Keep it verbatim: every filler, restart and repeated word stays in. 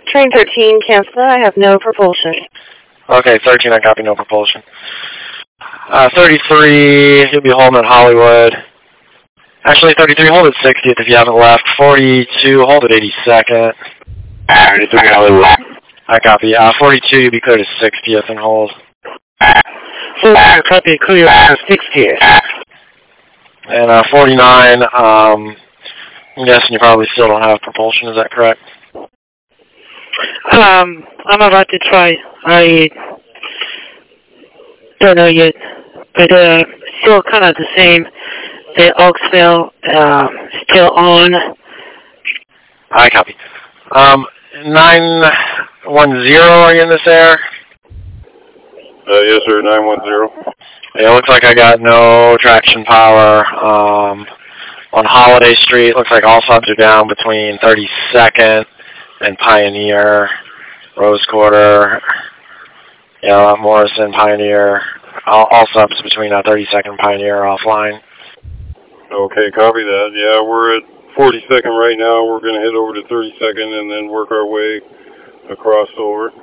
Train thirteen, cancel that. I have no propulsion. Okay, thirteen, I copy, no propulsion. Uh, thirty-three, you'll be holding at Hollywood. Actually, thirty-three, hold at sixtieth if you haven't left. forty-two, hold at eighty-second. I copy. Uh, forty-two, you'll be cleared at sixtieth and hold. I copy, clear at sixtieth. And uh, forty-nine, um, I'm guessing you probably still don't have propulsion, is that correct? Um, I'm about to try. I don't know yet, but uh, still kind of the same. The Oaksville uh, still on. I copy. Um, nine one zero, are you in this air? Uh, yes, sir, nine one zero. Yeah, it looks like I got no traction power. Um, on Holiday Street, looks like all subs are down between thirty-second and Pioneer, Rose Quarter, yeah, Morrison, Pioneer, all, all subs between uh, thirty-second and Pioneer are offline. Okay, copy that. Yeah, we're at forty-second right now. We're going to head over to thirty-second and then work our way across over.